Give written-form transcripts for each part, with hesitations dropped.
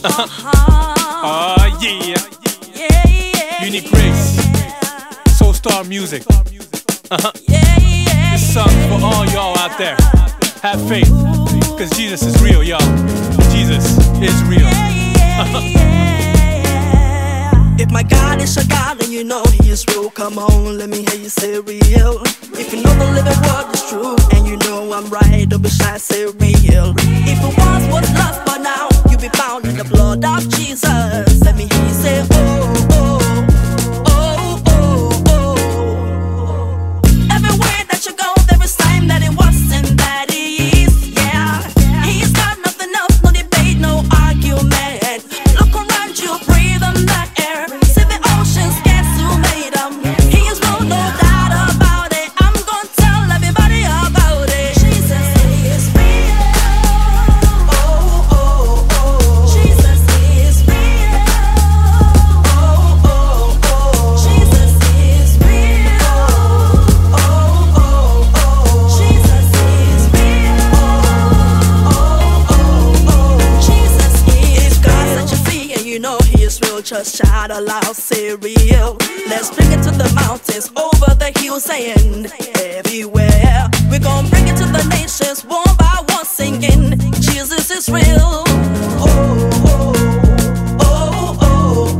Oh yeah. Unique Grace, Soul Star Music. This song for all y'all out there. Have faith, cause Jesus is real, y'all. Jesus is real. If my God is your God and you know He is real, come on, let me hear you say real. If you know the living word is true and you know I'm right, don't be shy, say real. If it once was lost, but now you be found in the blood of Jesus. Let me hear you say oh, oh, oh, oh, oh. Everywhere that you go, there is time that it wasn't that He is, yeah. He's got nothing else, no debate, no argument. Look around you, breathe on that air. See the oceans, guess who made them? He is real, no doubt about it. I'm gonna tell everybody about it. Jesus is real. Oh, oh, oh. Jesus is real. Oh, oh, oh. Jesus is real. Oh, oh, oh. Jesus is real. Oh, oh, oh. Jesus is God set you free and you know He is real. Just shout aloud, say real. Let's bring it to the mountains, over the hills and everywhere. We're gonna bring it to the nations, one by one, singing Jesus is real. Oh, oh, oh, oh,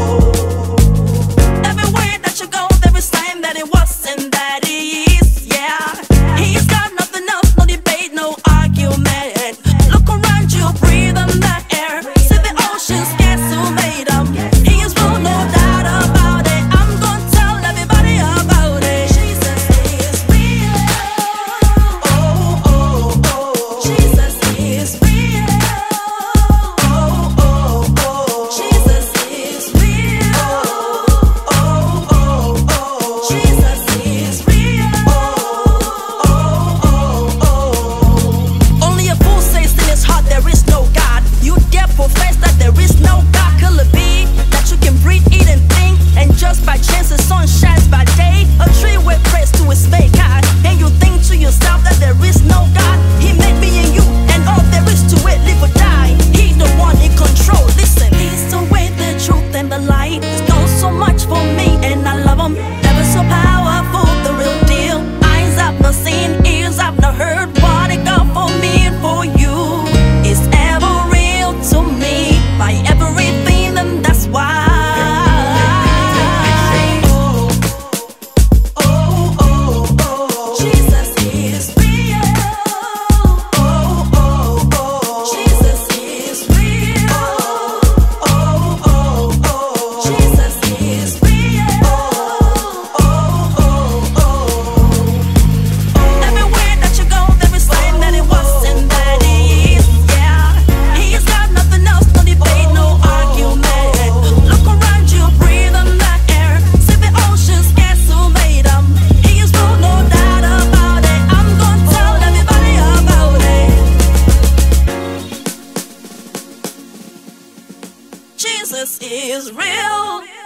oh. Everywhere that you go, there is time that it wasn't that He is, yeah. He's got nothing else, no debate, no argument. Look around you, breathe on that air. See the oceans, guess who made them? He is real, no doubt about it. I'm gonna tell everybody about it. Jesus is real. Oh, oh, oh. Jesus is real. Oh, oh, oh. Jesus is real. Oh, oh, oh. Jesus is real. Oh, oh, oh. Only a fool says in his heart there is no God. You dare profess that there is no God. Could it be that you can breathe, eat, and think, and just by chance the sun shines by day? A tree with praise to its maker, and you think to yourself that there is no God. He made me and you, and all there is to it, live or die. He's the one in control. Listen, He's the way, the truth, and the light. He's done so much for me, and I love Him. Ever so powerful, the real deal. Eyes have not seen, ears have not heard. What it got for me and for you is ever real to me. By everything, and that's why. Oh, oh, oh, oh. Jesus is real. Oh, oh, oh. Jesus is real. Oh, oh, oh. Jesus is real. Oh, oh, oh. Everywhere that you go, there is time that it wasn't that He is, yeah. He has got nothing else, no debate, no argument. Look around you, breathe on that air. See the oceans, guess who made them? He is real, no doubt about it. I'm gonna tell everybody about it. Jesus is real.